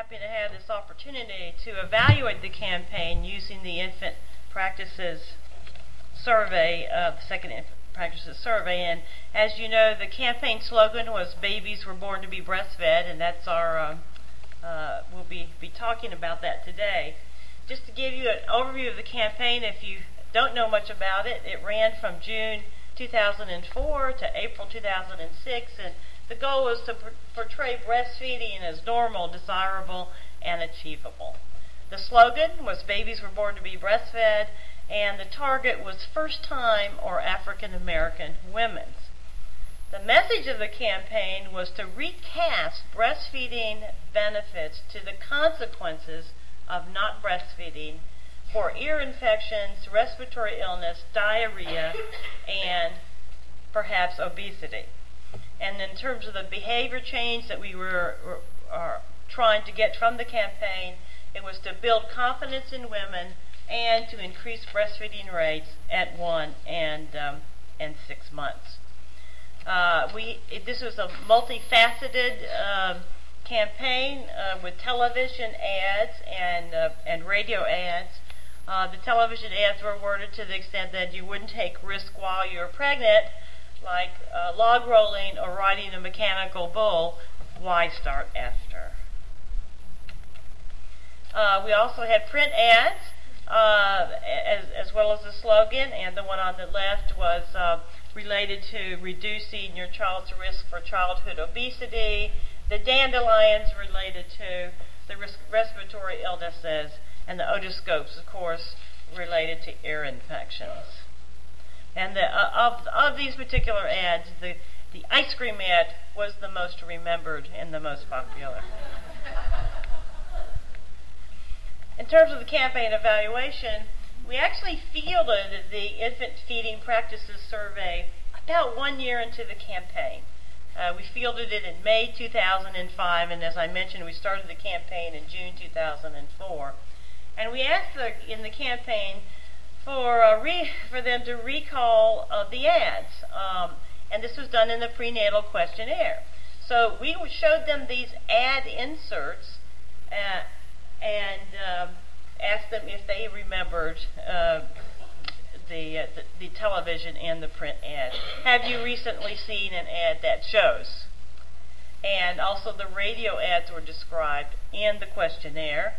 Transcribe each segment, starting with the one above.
happy to have this opportunity to evaluate the campaign using the Infant Practices Survey, the Second Infant Practices Survey. And as you know, the campaign slogan was "Babies were born to be breastfed," and that's our. We'll be talking about that today. Just to give you an overview of the campaign, if you don't know much about it, it ran from June 2004 to April 2006, and the goal was to portray breastfeeding as normal, desirable, and achievable. The slogan was "Babies were born to be breastfed," and the target was first-time or African American women. The message of the campaign was to recast breastfeeding benefits to the consequences of not breastfeeding for ear infections, respiratory illness, diarrhea, and perhaps obesity. And in terms of the behavior change that we are trying to get from the campaign, it was to build confidence in women and to increase breastfeeding rates at 1 and 6 months. This was a multifaceted campaign with television ads and radio ads. The television ads were worded to the extent that you wouldn't take risk while you're pregnant, like log rolling or riding a mechanical bull. Why start after? We also had print ads as well as a slogan, and the one on the left was related to reducing your child's risk for childhood obesity. The dandelions related to the respiratory illnesses, and the otoscopes, of course, related to ear infections. And of these particular ads, the ice cream ad was the most remembered and the most popular. In terms of the campaign evaluation, we actually fielded the Infant Feeding Practices Survey about 1 year into the campaign. We fielded it in May 2005, and as I mentioned, we started the campaign in June 2004. And we asked in the campaign for them to recall the ads, and this was done in the prenatal questionnaire. So we showed them these ad inserts and asked them if they remembered the television and the print ad. Have you recently seen an ad that shows? And also the radio ads were described in the questionnaire.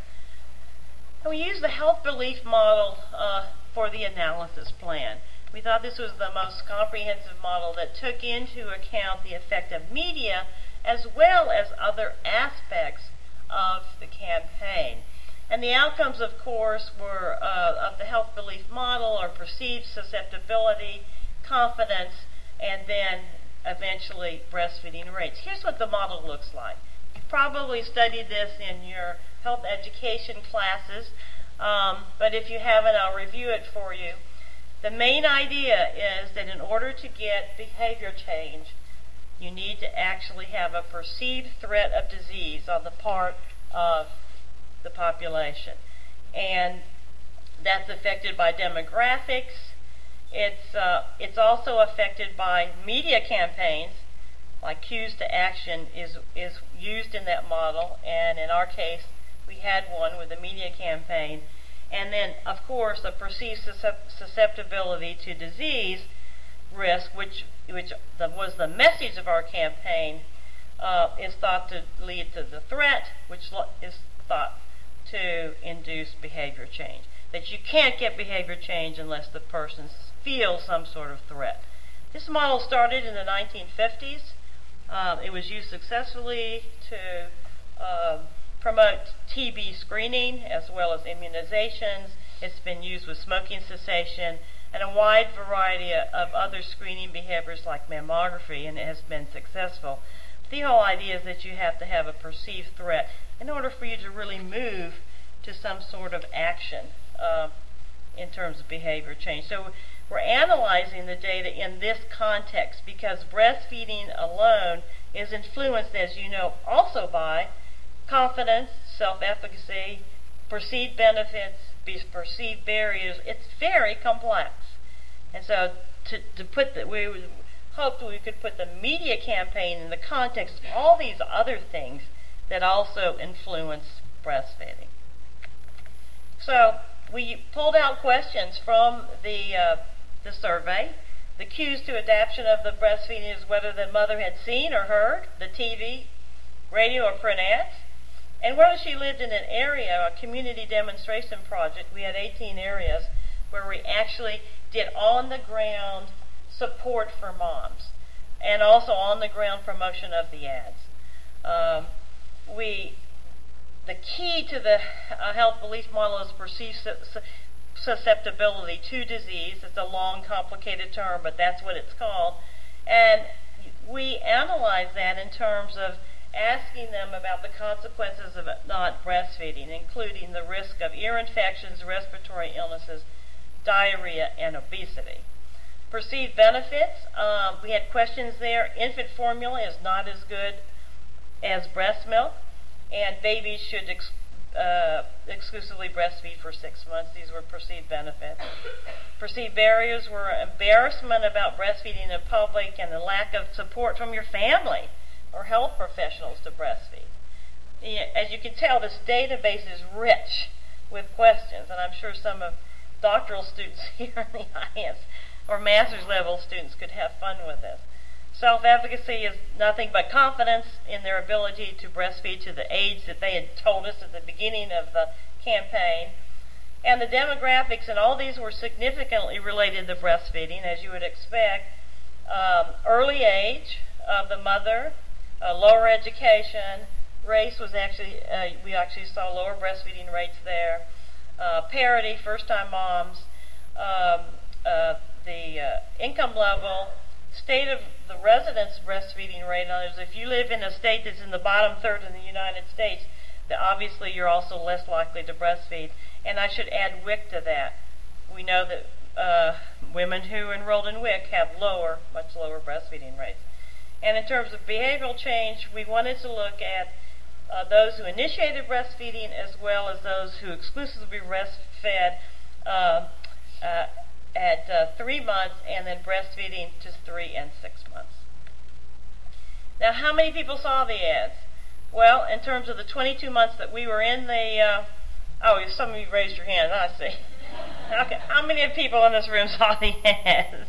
And we used the health belief model for the analysis plan. We thought this was the most comprehensive model that took into account the effect of media as well as other aspects of the campaign. And the outcomes, of course, were of the health belief model are perceived susceptibility, confidence, and then eventually breastfeeding rates. Here's what the model looks like. You've probably studied this in your health education classes, but if you haven't, I'll review it for you. The main idea is that in order to get behavior change, you need to actually have a perceived threat of disease on the part of the population. And that's affected by demographics. It's also affected by media campaigns, like Cues to Action is used in that model, and in our case, we had one with a media campaign. And then, of course, a perceived susceptibility to disease risk, which was the message of our campaign, is thought to lead to the threat, which is thought to induce behavior change. That you can't get behavior change unless the person feels some sort of threat. This model started in the 1950s. It was used successfully to promote TB screening as well as immunizations. It's been used with smoking cessation and a wide variety of other screening behaviors like mammography, and it has been successful. The whole idea is that you have to have a perceived threat in order for you to really move to some sort of action in terms of behavior change. So we're analyzing the data in this context because breastfeeding alone is influenced, as you know, also by confidence, self-efficacy, perceived benefits, perceived barriers. It's very complex. And so we hoped we could put the media campaign in the context of all these other things that also influence breastfeeding. So we pulled out questions from the survey. The cues to adaptation of the breastfeeding is whether the mother had seen or heard the TV, radio, or print ads, and whether she lived in an area, a community demonstration project. We had 18 areas where we actually did on-the-ground support for moms and also on-the-ground promotion of the ads. The key to the health belief model is perceived susceptibility to disease. It's a long, complicated term, but that's what it's called. And we analyze that in terms of asking them about the consequences of not breastfeeding, including the risk of ear infections, respiratory illnesses, diarrhea, and obesity. Perceived benefits, we had questions there. Infant formula is not as good as breast milk, and babies should exclusively breastfeed for 6 months. These were perceived benefits. Perceived barriers were embarrassment about breastfeeding in public and the lack of support from your family or health professionals to breastfeed. As you can tell, this database is rich with questions, and I'm sure some of doctoral students here in the audience or master's level students could have fun with this. Self-efficacy is nothing but confidence in their ability to breastfeed to the age that they had told us at the beginning of the campaign. And the demographics in all these were significantly related to breastfeeding, as you would expect. Early age of the mother, lower education, race was actually, we actually saw lower breastfeeding rates there. Parity, first-time moms, the income level, state of the residence breastfeeding rate. In other words, if you live in a state that's in the bottom third in the United States, then obviously you're also less likely to breastfeed. And I should add WIC to that. We know that women who enrolled in WIC have much lower breastfeeding rates. And in terms of behavioral change, we wanted to look at those who initiated breastfeeding as well as those who exclusively breastfed at 3 months and then breastfeeding to 3 and 6 months. Now, how many people saw the ads? Well, in terms of the 22 months that we were in the, some of you raised your hand, I see. Okay, how many people in this room saw the ads?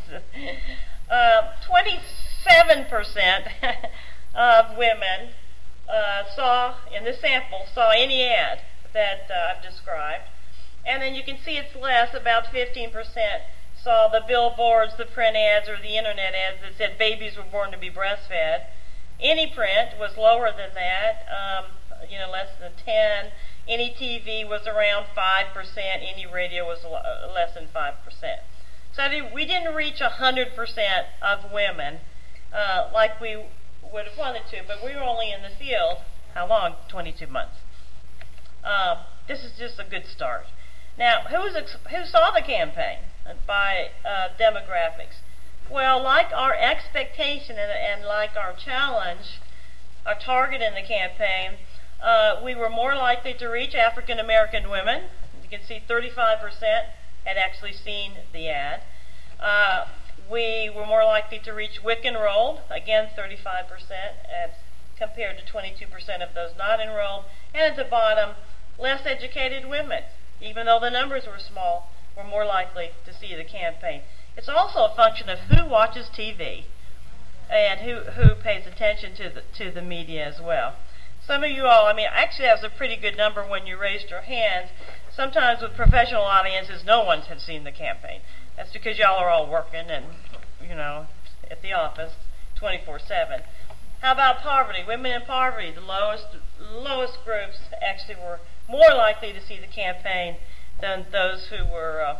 27% of women in this sample, saw any ad that I've described. And then you can see it's less, about 15% saw the billboards, the print ads, or the internet ads that said babies were born to be breastfed. Any print was lower than that, less than 10. Any TV was around 5%. Any radio was less than 5%. So we didn't reach 100% of women like we would have wanted to, but we were only in the field, how long? 22 months. This is just a good start. Now, who saw the campaign by demographics? Well, like our expectation and like our challenge, our target in the campaign, we were more likely to reach African American women. You can see 35% had actually seen the ad. We were more likely to reach WIC enrolled, again 35% as compared to 22% of those not enrolled. And at the bottom, less educated women, even though the numbers were small, were more likely to see the campaign. It's also a function of who watches TV and who pays attention to the media as well. Some of you all, actually that was a pretty good number when you raised your hands. Sometimes with professional audiences, no one has seen the campaign. That's because y'all are all working and, at the office 24/7. How about poverty? Women in poverty, the lowest groups actually were more likely to see the campaign than those who were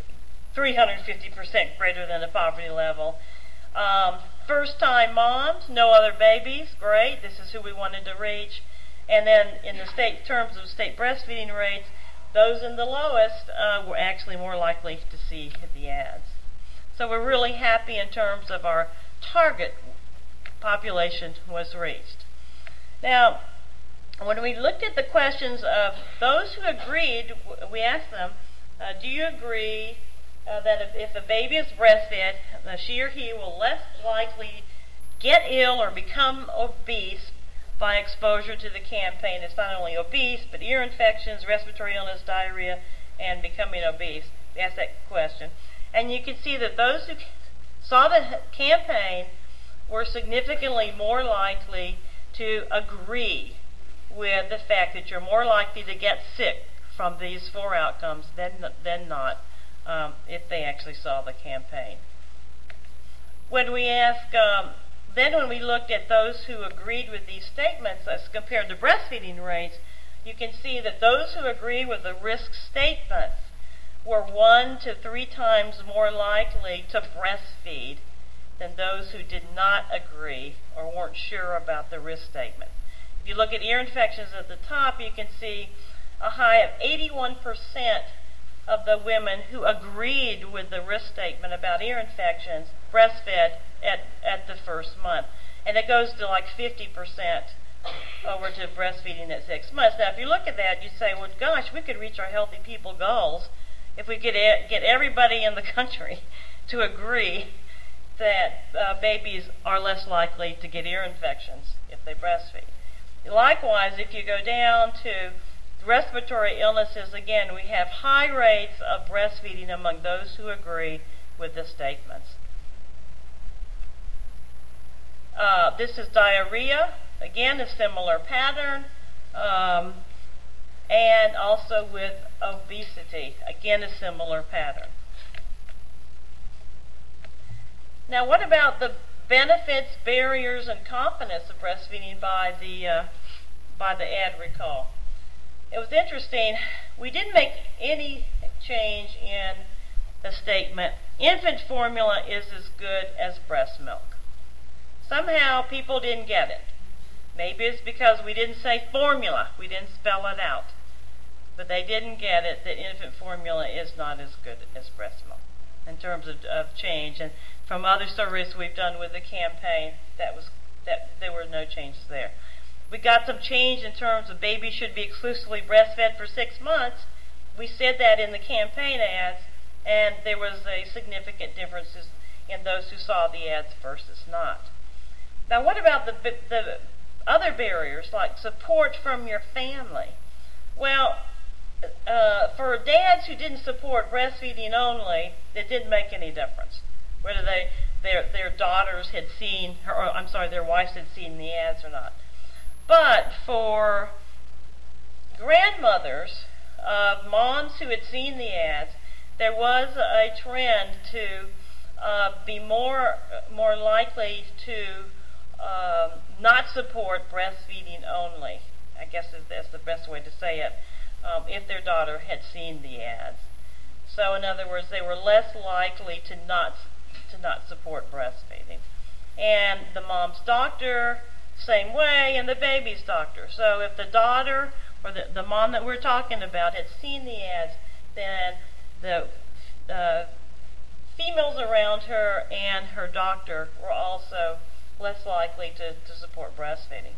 350% greater than the poverty level. First-time moms, no other babies, great. This is who we wanted to reach. And then in the terms of state breastfeeding rates, those in the lowest were actually more likely to see the ads. So we're really happy in terms of our target population was reached. Now, when we looked at the questions of those who agreed, we asked them, do you agree that if a baby is breastfed, she or he will less likely get ill or become obese by exposure to the campaign. It's not only obese, but ear infections, respiratory illness, diarrhea, and becoming obese. They asked that question. And you can see that those who saw the campaign were significantly more likely to agree with the fact that you're more likely to get sick from these 4 outcomes than not if they actually saw the campaign. When we ask, then when we looked at those who agreed with these statements as compared to breastfeeding rates, you can see that those who agree with the risk statements were 1 to 3 times more likely to breastfeed than those who did not agree or weren't sure about the risk statement. If you look at ear infections at the top, you can see a high of 81% of the women who agreed with the risk statement about ear infections breastfed at the first month. And it goes to like 50% over to breastfeeding at 6 months. Now, if you look at that, you say, well, gosh, we could reach our healthy people goals if we could get everybody in the country to agree that babies are less likely to get ear infections if they breastfeed. Likewise, if you go down to respiratory illnesses, again, we have high rates of breastfeeding among those who agree with the statements. This is diarrhea, again, a similar pattern, and also with obesity, again, a similar pattern. Now, what about the benefits, barriers, and confidence of breastfeeding by the ad recall? It was interesting. We didn't make any change in the statement, infant formula is as good as breast milk. Somehow people didn't get it. Maybe it's because we didn't say formula. We didn't spell it out. But they didn't get it that infant formula is not as good as breast milk in terms of change. And from other surveys we've done with the campaign, that there were no changes there. We got some change in terms of babies should be exclusively breastfed for 6 months. We said that in the campaign ads, and there was a significant differences in those who saw the ads versus not. Now, what about the other barriers, like support from your family? Well, for dads who didn't support breastfeeding only, it didn't make any difference whether their daughters had seen, their wives had seen the ads or not. But for grandmothers of moms who had seen the ads, there was a trend to be more likely to not support breastfeeding only. I guess that's the best way to say it, if their daughter had seen the ads. So in other words, they were less likely to not support breastfeeding. And the mom's doctor, same way, and the baby's doctor. So if the daughter or the mom that we're talking about had seen the ads, then the females around her and her doctor were also less likely to support breastfeeding.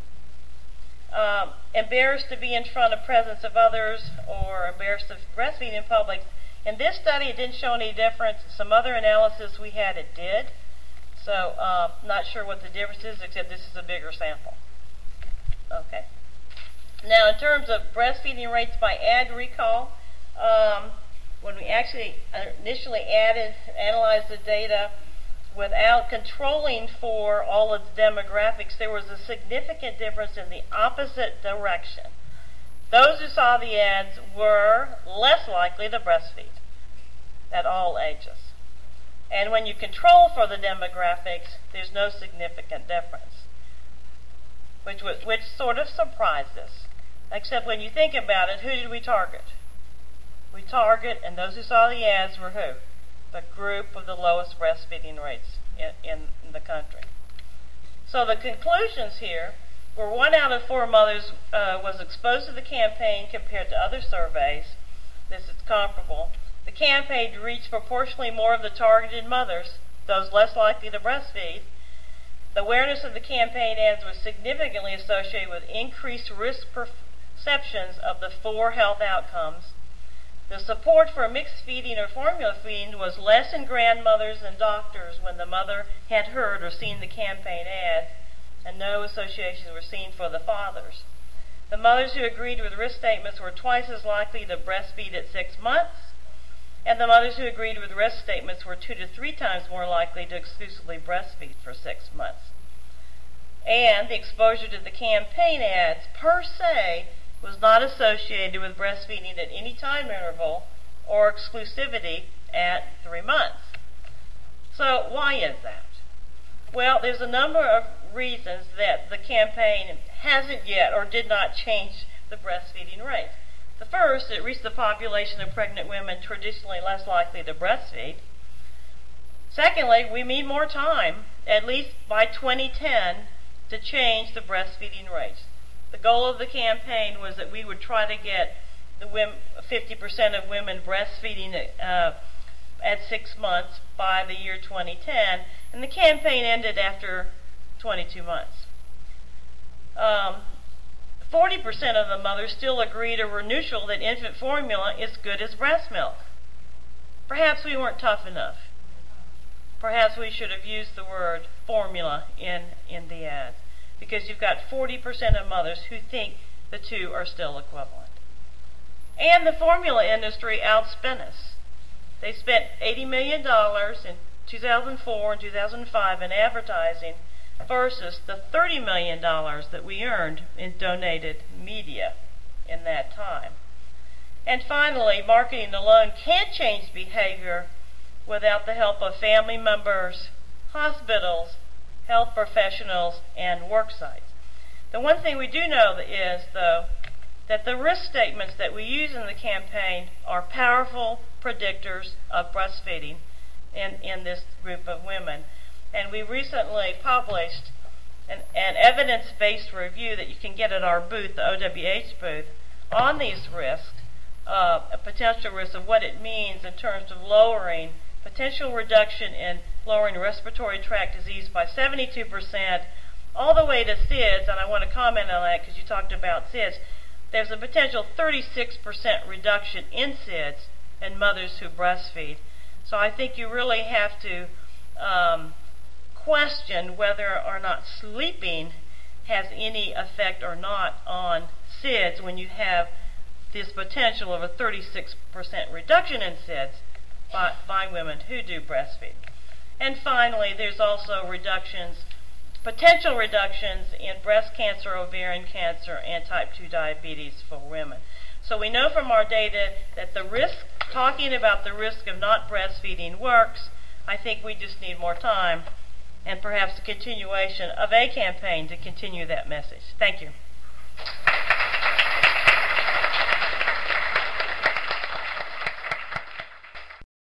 Embarrassed to be in front of presence of others or embarrassed to breastfeed in public. In this study, it didn't show any difference. Some other analysis we had, it did. So, not sure what the difference is, except this is a bigger sample. Okay. Now, in terms of breastfeeding rates by ad recall, when we actually initially analyzed the data without controlling for all of the demographics, there was a significant difference in the opposite direction. Those who saw the ads were less likely to breastfeed at all ages. And when you control for the demographics, there's no significant difference, which sort of surprised us. Except when you think about it, who did we target? We target, and those who saw the ads were who? The group with the lowest breastfeeding rates in the country. So the conclusions here were 1 out of 4 mothers was exposed to the campaign compared to other surveys. This is comparable. The campaign reached proportionally more of the targeted mothers, those less likely to breastfeed. The awareness of the campaign ads was significantly associated with increased risk perceptions of the 4 health outcomes. The support for mixed feeding or formula feeding was less in grandmothers and doctors when the mother had heard or seen the campaign ads. and no associations were seen for the fathers. The mothers who agreed with risk statements were twice as likely to breastfeed at 6 months, and the mothers who agreed with risk statements were 2 to 3 times more likely to exclusively breastfeed for 6 months. And the exposure to the campaign ads per se was not associated with breastfeeding at any time interval or exclusivity at 3 months. So why is that? Well, there's a number of reasons that the campaign hasn't yet or did not change the breastfeeding rates. The first, it reached the population of pregnant women traditionally less likely to breastfeed. Secondly, we need more time, at least by 2010, to change the breastfeeding rates. The goal of the campaign was that we would try to get the 50% of women breastfeeding at 6 months by the year 2010, and the campaign ended after 22 months. 40% of the mothers still agreed or were neutral that infant formula is good as breast milk. Perhaps we weren't tough enough. Perhaps we should have used the word formula in the ads, because you've got 40% of mothers who think the two are still equivalent. And the formula industry outspent us. They spent $80 million in 2004 and 2005 in advertising versus the $30 million that we earned in donated media in that time. And finally, marketing alone can't change behavior without the help of family members, hospitals, health professionals, and work sites. The one thing we do know is, though, that the risk statements that we use in the campaign are powerful predictors of breastfeeding in this group of women. And we recently published an evidence-based review that you can get at our booth, the OWH booth, on these risks, potential risks of what it means in terms of lowering, potential reduction in lowering respiratory tract disease by 72%, all the way to SIDS, and I want to comment on that because you talked about SIDS. There's a potential 36% reduction in SIDS in mothers who breastfeed. So I think you really have to question whether or not sleeping has any effect or not on SIDS when you have this potential of a 36% reduction in SIDS by women who do breastfeed. And finally, there's also potential reductions in breast cancer, ovarian cancer, and type 2 diabetes for women. So we know from our data that talking about the risk of not breastfeeding works. I think we just need more time and perhaps a continuation of a campaign to continue that message. Thank you.